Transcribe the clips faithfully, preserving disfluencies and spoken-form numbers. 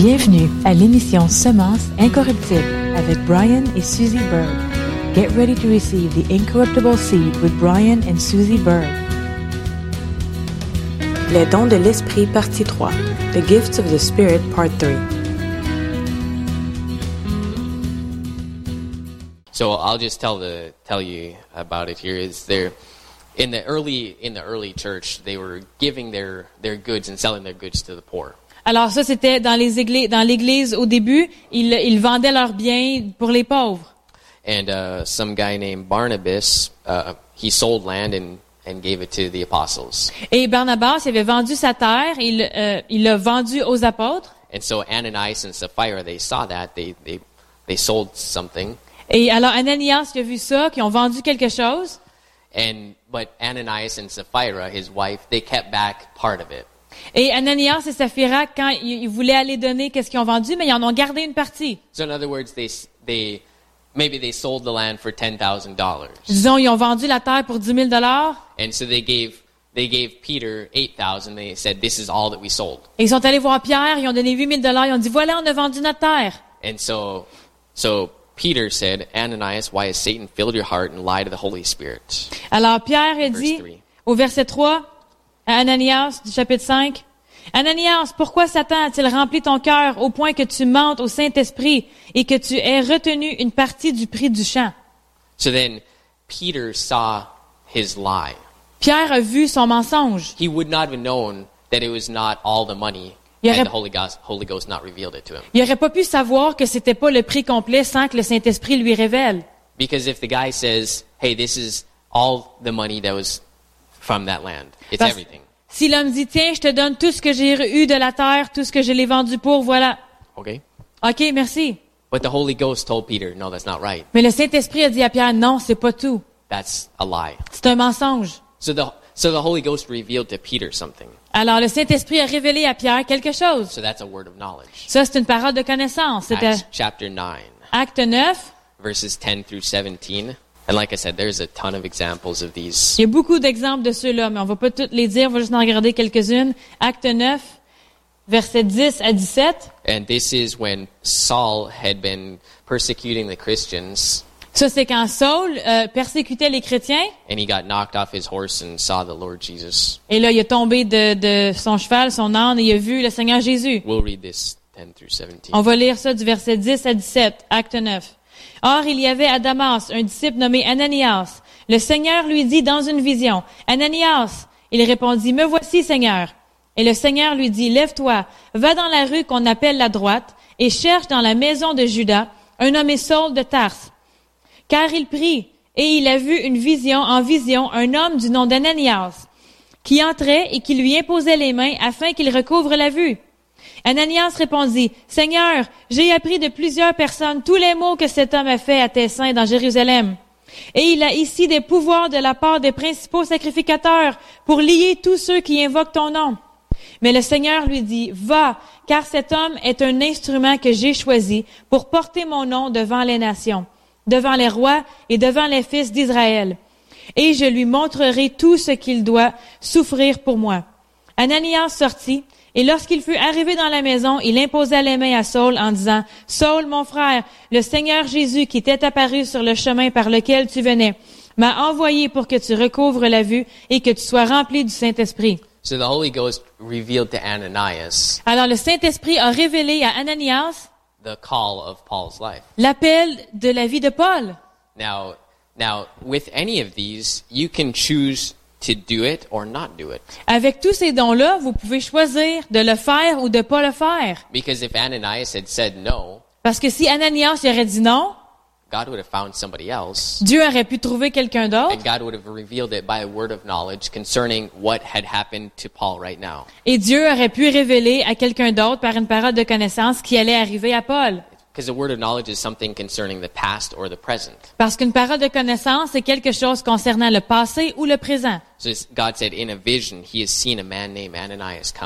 Bienvenue à l'émission Semences incorruptibles avec Brian et Susie Bird. Get ready to receive the incorruptible seed with Brian and Susie Bird. Les dons de l'esprit partie trois. The gifts of the Spirit part three. So I'll just tell the tell you about it here. Is there in the early in the early church they were giving their their goods and selling their goods to the poor. Alors ça, c'était dans les églises, dans l'église au début, ils, ils vendaient leurs biens pour les pauvres. And uh, some guy named Barnabas, uh, he sold land and and gave it to the apostles. Et Barnabas, il avait vendu sa terre, il euh, il l'a vendu aux apôtres. And so Ananias and Sapphira, they saw that they they they sold something. Et alors Ananias, il a vu ça, qu'ils ont vendu quelque chose. And but Ananias and Sapphira, his wife, they kept back part of it. Et Ananias et Saphira, quand ils, ils voulaient aller donner qu'est-ce qu'ils ont vendu, mais ils en ont gardé une partie. So in other words, they they maybe they sold the land for ten thousand dollars. Disons, ils ont vendu la terre pour dix mille dollars. And so they gave they gave Peter eight thousand. They said, "This is all that we sold." Et ils sont allés voir Pierre, ils ont donné huit mille dollars, ils ont dit voilà, on a vendu notre terre. And so so Peter said, "Ananias, why has Satan filled your heart and lied to the Holy Spirit?" Alors Pierre a Verse dit three. au verset trois à Ananias du chapitre cinq, Ananias, pourquoi Satan a-t-il rempli ton cœur au point que tu mentes au Saint-Esprit et que tu aies retenu une partie du prix du champ? So then Peter saw his lie. Pierre a vu son mensonge. He would not have known that it was not all the money, Il and aurait- the Holy Ghost, Holy Ghost not revealed it to him. Il n'aurait pas pu savoir que c'était pas le prix complet sans que le Saint-Esprit lui révèle. Because if the guy says, "Hey, this is all the money that was from that land. It's Parce- everything." Si l'homme dit, tiens, je te donne tout ce que j'ai eu de la terre, tout ce que je l'ai vendu pour, voilà. Okay? OK, merci. But the Holy Ghost told Peter, "No, that's not right. Mais le Saint-Esprit a dit à Pierre, non, c'est pas tout. That's a lie." C'est un mensonge. So the so the Holy Ghost revealed to Peter something. Alors le Saint-Esprit a révélé à Pierre quelque chose. So that's a word of knowledge. Ça, c'est une parole de connaissance. C'était Acts chapter nine, Acte neuf. verses ten through seventeen. And like I said, there's a ton of examples of these. Il y a beaucoup d'exemples de ceux-là, mais on va pas toutes les dire, on va juste en regarder quelques-unes. Acte neuf, versets dix à dix-sept. And this is when Saul had been persecuting the Christians, Ça, c'est quand Saul euh, persécutait les chrétiens, and he got knocked off his horse and saw the Lord Jesus. et là, il est tombé de, de son cheval, son âne, et il a vu le Seigneur Jésus. We'll read this ten through seventeen. On va lire ça du verset dix à dix-sept, Acte neuf. Or, il y avait à Damas un disciple nommé Ananias. Le Seigneur lui dit dans une vision, « Ananias !» Il répondit, « Me voici, Seigneur. » Et le Seigneur lui dit, « Lève-toi, va dans la rue qu'on appelle la droite, et cherche dans la maison de Judas un nommé Saul de Tarse. Car il prie, et il a vu une vision, en vision, un homme du nom d'Ananias, qui entrait et qui lui imposait les mains afin qu'il recouvre la vue. Ananias répondit, « Seigneur, j'ai appris de plusieurs personnes tous les maux que cet homme a fait à tes saints dans Jérusalem. Et il a ici des pouvoirs de la part des principaux sacrificateurs pour lier tous ceux qui invoquent ton nom. » Mais le Seigneur lui dit, « Va, car cet homme est un instrument que j'ai choisi pour porter mon nom devant les nations, devant les rois et devant les fils d'Israël. Et je lui montrerai tout ce qu'il doit souffrir pour moi. » Ananias sortit, et lorsqu'il fut arrivé dans la maison, il imposa les mains à Saul en disant, « Saul, mon frère, le Seigneur Jésus qui t'est apparu sur le chemin par lequel tu venais, m'a envoyé pour que tu recouvres la vue et que tu sois rempli du Saint-Esprit. » So the Holy Ghost revealed to Ananias Alors le Saint-Esprit a révélé à Ananias the call of Paul's life. l'appel de la vie de Paul. Now, now with any of these, you can choose to do it or not do it. Avec tous ces dons-là, vous pouvez choisir de le faire ou de pas le faire. Because if Ananias had said no, Parce que si Ananias y aurait dit non, God would have found somebody else, Dieu aurait pu trouver quelqu'un d'autre and God would have revealed it by a word of knowledge concerning what had happened to Paul right now. et Dieu aurait pu révéler à quelqu'un d'autre par une parole de connaissance ce qui allait arriver à Paul. Because a word of knowledge is something concerning the past or the present. Parce qu'une parole de connaissance, c'est quelque chose concernant le passé ou le présent. So this- God said in a vision, he has seen a man named Ananias coming.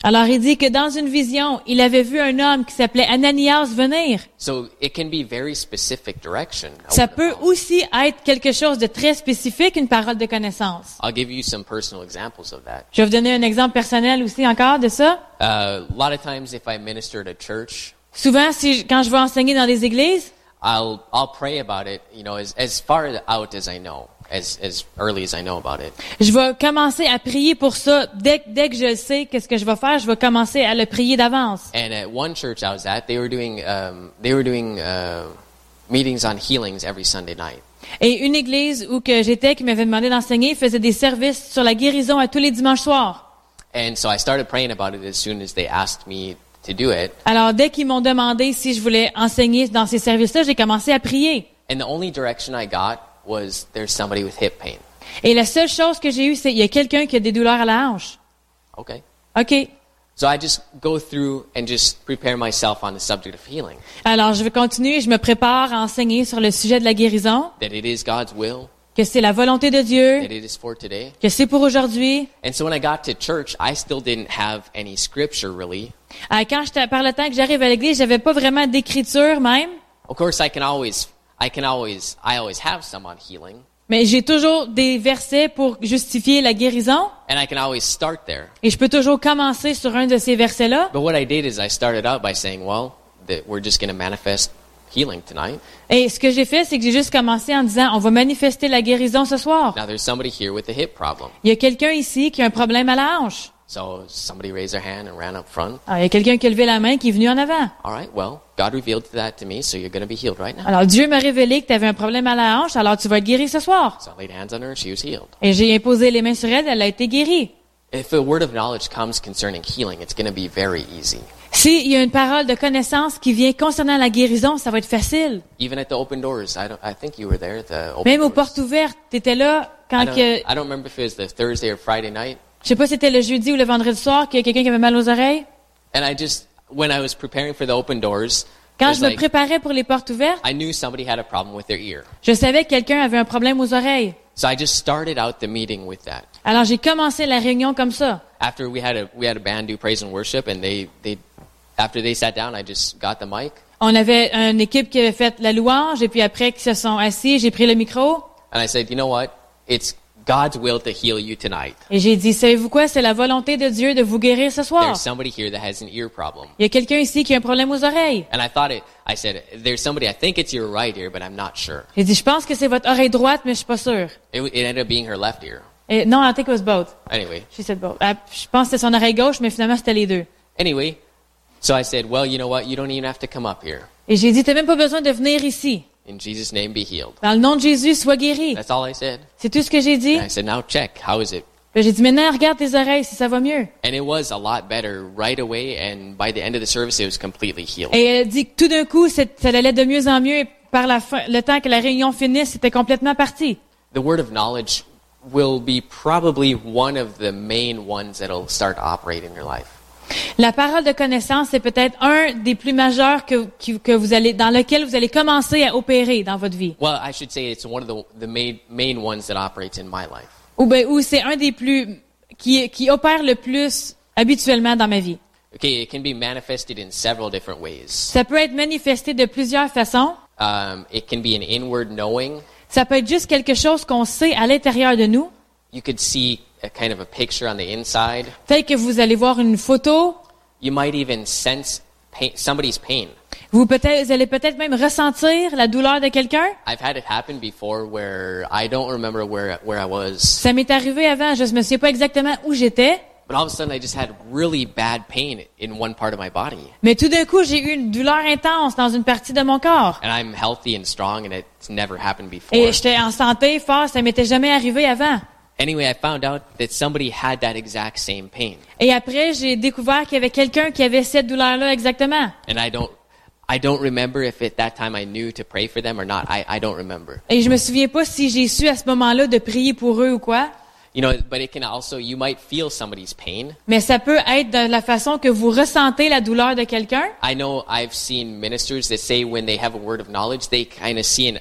Alors il dit que dans une vision, il avait vu un homme qui s'appelait Ananias venir. So it can be very specific direction. a Ça word of peut knowledge. aussi être quelque chose de très spécifique, une parole de connaissance. I'll give you some personal examples of that. Je vais vous donner un exemple personnel aussi encore de ça. Uh, a lot of times, if I minister at a church, Souvent, si je- quand je vais enseigner dans des églises, I'll I'll pray about it. You know, as as far out as I know, as as early as I know about it. je vais commencer à prier pour ça. Dès, que- dès que je sais qu'est-ce que je vais faire, je vais commencer à le prier d'avance. And at one church I was at, they were doing um, they were doing uh, meetings on healings every Sunday night. Et une église où que j'étais, qui m'avait demandé d'enseigner, faisait des services sur la guérison à tous les dimanches soirs. And so I started praying about it as soon as they asked me to do it. Alors, dès qu'ils m'ont demandé si je voulais enseigner dans ces services-là, j'ai commencé à prier. And the only direction I got was there's somebody with hip pain. Et la seule chose que j'ai eue, c'est il y a quelqu'un qui a des douleurs à la hanche. Okay. OK. So I just go through and just prepare myself on the subject of healing. Alors, je vais continuer, je me prépare à enseigner sur le sujet de la guérison, That it is God's will, que c'est la volonté de Dieu, that it is for today. que c'est pour aujourd'hui. And so when I got to church, I still didn't have any scripture really. Euh, quand j'étais, par le temps que j'arrive à l'église, j'avais pas vraiment d'écriture même, Of course, I can always, I can always, I always have some on healing, mais j'ai toujours des versets pour justifier la guérison, and I can always start there. et je peux toujours commencer sur un de ces versets-là. But what I did is I started out by saying, well, that we're just going to manifest healing tonight. Et ce que j'ai fait, c'est que j'ai juste commencé en disant, on va manifester la guérison ce soir. Now there's somebody here with a hip problem. Il y a quelqu'un ici qui a un problème à la hanche. So somebody raised their hand and ran up front. Alors, il y a quelqu'un qui a levé la main qui est venu en avant. All right, well, God revealed that to me, so you're going to be healed right now. Alors, Dieu m'a révélé que tu avais un problème à la hanche, alors tu vas être guéri ce soir. So I laid hands on her, she was healed. Et j'ai imposé les mains sur elle, elle a été guérie. If a word of knowledge comes concerning healing, it's going to be very easy. S'il y a une parole de connaissance qui vient concernant la guérison, ça va être facile. Even at the open doors, I don't. I think you were there. At the open Même aux doors. portes ouvertes, tu étais là quand I don't, que, I don't remember if it was the Thursday or Friday night. je sais pas si c'était le jeudi ou le vendredi soir, qu'il y a quelqu'un qui avait mal aux oreilles. And I just, when I was preparing for the open doors, Quand it was je me like, préparais pour les portes ouvertes, I knew somebody had a problem with their ear. je savais que quelqu'un avait un problème aux oreilles. So I just started out the meeting with that. Alors j'ai commencé la réunion comme ça. After we had a we had a band do praise and worship, and they they after they sat down, I just got the mic On avait une équipe qui avait fait la louange, et puis après qu'ils se sont assis, j'ai pris le micro, and I said, you know what? It's God's will to heal you tonight. et j'ai dit, savez-vous quoi, c'est la volonté de Dieu de vous guérir ce soir. There's somebody here that has an ear problem. Il y a quelqu'un ici qui a un problème aux oreilles. And I thought it, I said, there's somebody, I think it's your right ear, but I'm not sure. J'ai dit, je pense que c'est votre oreille droite, mais je suis pas sûre. It, it ended up being her left ear. Et, non, I think it was both. Anyway, She said both. Ah, je pense que c'était son oreille gauche, mais finalement c'était les deux. anyway, so I said, well, you know what? You don't even have to come up here. Et j'ai dit, t'as même pas besoin de venir ici. In Jesus' name, be healed. Dans le nom de Jésus, sois guéri. That's all I said. C'est tout ce que j'ai dit. And I said, now check. How is it? Puis j'ai dit, maintenant, regarde tes oreilles si ça va mieux. And it was a lot better right away. And by the end of the service, it was completely healed. Et elle dit que tout d'un coup, c'est- ça allait de mieux en mieux. Et par la fin, le temps que la réunion finisse, c'était complètement parti. The word of knowledge will be probably one of the main ones that'll start to operate in your life. La parole de connaissance, c'est peut-être un des plus majeurs que, qui- que vous allez, dans lequel vous allez commencer à opérer dans votre vie. Well, I should say it's one of the, the main, main ones that operates in my life. Ou ben, ou c'est un des plus, qui, qui opère le plus habituellement dans ma vie. Okay, it can be manifested in several different ways. Ça peut être manifesté de plusieurs façons. Um, it can be an inward knowing. Ça peut être juste quelque chose qu'on sait à l'intérieur de nous. You could see a kind of a picture on the inside. Peut-être que vous allez voir une photo. You might even sense pain, somebody's pain. Vous, peut-être, vous allez peut-être même ressentir la douleur de quelqu'un. I've had it happen before where I don't remember where where I was, Ça m'est arrivé avant. Je me souviens pas exactement où j'étais. but all of a sudden I just had really bad pain in one part of my body. Mais tout d'un coup, j'ai eu une douleur intense dans une partie de mon corps. And I'm healthy and strong, and it's never happened before. Et j'étais en santé, fort. Ça m'était jamais arrivé avant. Anyway, I found out that somebody had that exact same pain, Et après, j'ai découvert qu'il y avait quelqu'un qui avait cette douleur-là exactement. and I don't, I don't remember if at that time I knew to pray for them or not. I, I don't remember. Et je me souviens pas si j'ai su à ce moment-là de prier pour eux ou quoi. You know, but it can also, you might feel somebody's pain. Mais ça peut être de la façon que vous ressentez la douleur de quelqu'un. I know I've seen ministers that say when they have a word of knowledge, they kind of see an,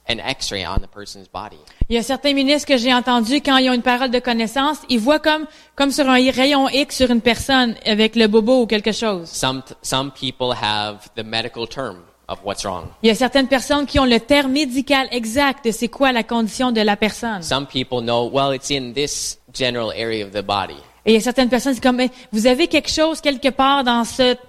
an X-ray on the person's body. Il y a certains ministres que j'ai entendus, quand ils ont une parole de connaissance, ils voient comme, comme sur un rayon X sur une personne avec le bobo ou quelque chose. Some some people have the medical term of what's wrong. Il y a certaines personnes qui ont le terme médical exact de c'est quoi la condition de la personne. Some people know, well, it's in this general area of the body. Et il y a certaines personnes qui disent comme, vous avez quelque chose quelque part dans cette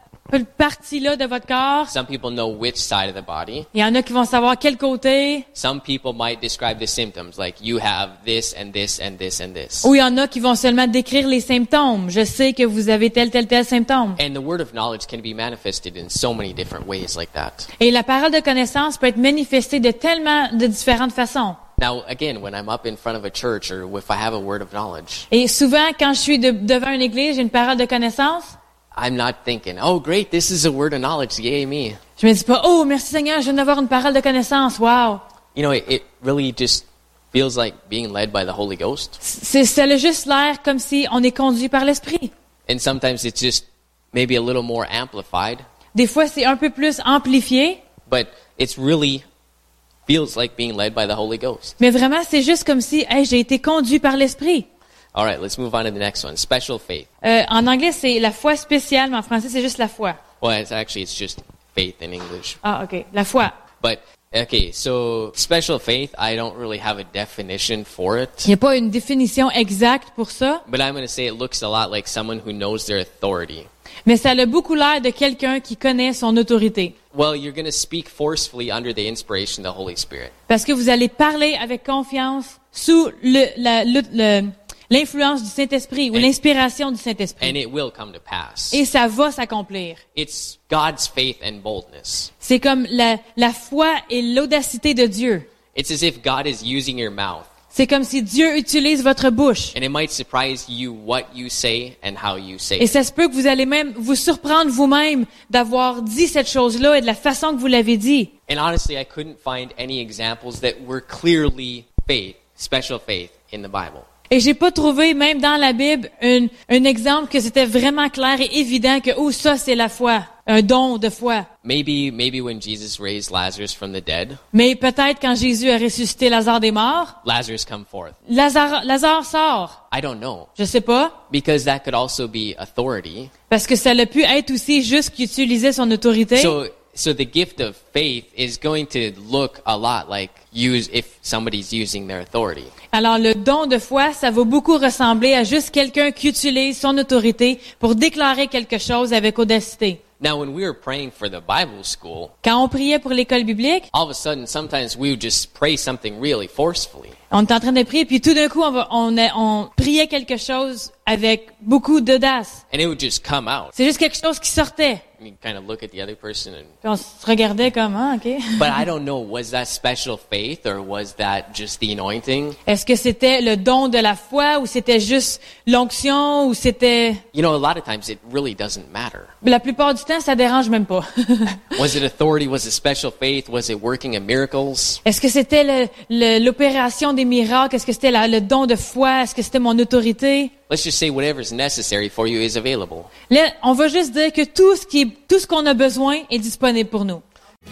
partie-là de votre corps. Some people know which side of the body. Il y en a qui vont savoir quel côté. Some people might describe the symptoms, like you have this and this and this and this. Ou il y en a qui vont seulement décrire les symptômes. Je sais que vous avez tel, tel, tel symptôme. And the word of knowledge can be manifested in so many different ways like that. Et la parole de connaissance peut être manifestée de tellement de différentes façons. Now, again, when I'm up in front of a church or if I have a word of knowledge, Et souvent, quand je suis de, devant une église, j'ai une parole de connaissance. I'm not thinking, oh, great, this is a word of knowledge, yay me. Je me dis pas, oh, merci Seigneur, je viens d'avoir une parole de connaissance, wow. You know, it, it really just feels like being led by the Holy Ghost. C'est, ça a juste l'air comme si on est conduit par l'Esprit. And sometimes it's just maybe a little more amplified, Des fois, c'est un peu plus amplifié, but it's really feels like being led by the Holy Ghost. mais vraiment, c'est juste comme si, hey, j'ai été conduit par l'Esprit. All right, let's move on to the next one. Special faith. Euh, en anglais, c'est la foi spéciale, mais en français, c'est juste la foi. Well, it's actually, it's just faith in English. Ah, OK, la foi. But, okay, so special faith, I don't really have a definition for Il it. n'y a pas une définition exacte pour ça, But I'm going to say it looks a lot like someone who knows their authority. mais ça a beaucoup l'air de quelqu'un qui connaît son autorité. Well, you're going to speak forcefully under the inspiration of the Holy Spirit. Parce que vous allez parler avec confiance sous le, la, le, le- l'influence du Saint-Esprit ou And- l'inspiration du And Saint-Esprit. it will come to pass. Et ça va s'accomplir. It's God's faith and boldness. C'est comme la, la foi et l'audacité de Dieu. It's as if God is using your mouth. C'est comme si Dieu utilise votre bouche. And it might surprise you what you say and how you say Et it. ça se peut que vous allez même vous surprendre vous-même d'avoir dit cette chose-là et de la façon que vous l'avez dit. And honestly, I couldn't find any examples that were clearly faith, special faith in the Bible. Et j'ai pas trouvé, même dans la Bible, un, un exemple que c'était vraiment clair et évident que, oh, ça, c'est la foi. Un don de foi. Maybe, maybe when Jesus raised Lazarus from the dead, Mais peut-être quand Jésus a ressuscité Lazare des morts, Lazarus come forth. Lazare, Lazare sort. I don't know. Je sais pas. Because that could also be authority. Parce que ça a pu être aussi juste qu'il utilisait son autorité. So, so the gift of faith is going to look a lot like use if somebody's using their authority. Alors, le don de foi, ça va beaucoup ressembler à juste quelqu'un qui utilise son autorité pour déclarer quelque chose avec audacité. Now, when we were praying for the Bible school, Quand on priait pour l'école biblique, all of a sudden, sometimes we would just pray something really forcefully. on était en train de prier, puis tout d'un coup, on, va, on, a- on priait quelque chose avec beaucoup d'audace. And it would just come out. C'est juste quelque chose qui sortait. And you kind of look at the other person and, Puis on se regardait comme, ah, OK. but I don't know, was that special faith or was that just the anointing? Est-ce que c'était le don de la foi ou c'était juste l'onction ou c'était... You know, a lot of times it really doesn't matter. La plupart du temps, ça dérange même pas. Was it authority? Was it special faith? Was it working of miracles? Est-ce que c'était le- le- l'opération des miracles? Est-ce que c'était la- le don de foi? Est-ce que c'était mon autorité? Let's just say whatever's necessary for you is available. Là, on va juste dire que tout ce qui, tout ce qu'on a besoin est disponible pour nous.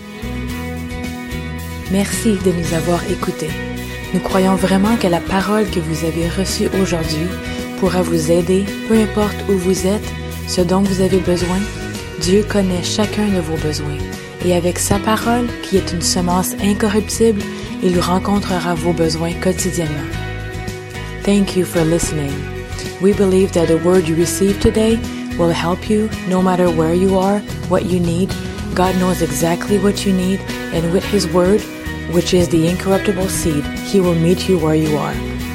Merci de nous avoir écoutés. Nous croyons vraiment que la parole que vous avez reçue aujourd'hui pourra vous aider, peu importe où vous êtes, ce dont vous avez besoin. Dieu connaît chacun de vos besoins. Et avec sa parole, qui est une semence incorruptible, il rencontrera vos besoins quotidiennement. Thank you for listening. We believe that the word you received today will help you no matter where you are, what you need. God knows exactly what you need, and with His word, which is the incorruptible seed, He will meet you where you are.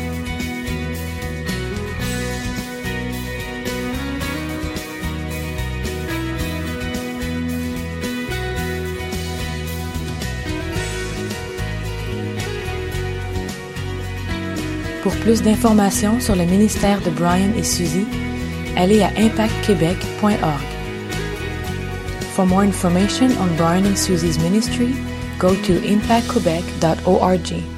Pour plus d'informations sur le ministère de Brian et Suzy, allez à impact québec point org. For more information on Brian and Suzy's ministry, go to impact quebec dot org.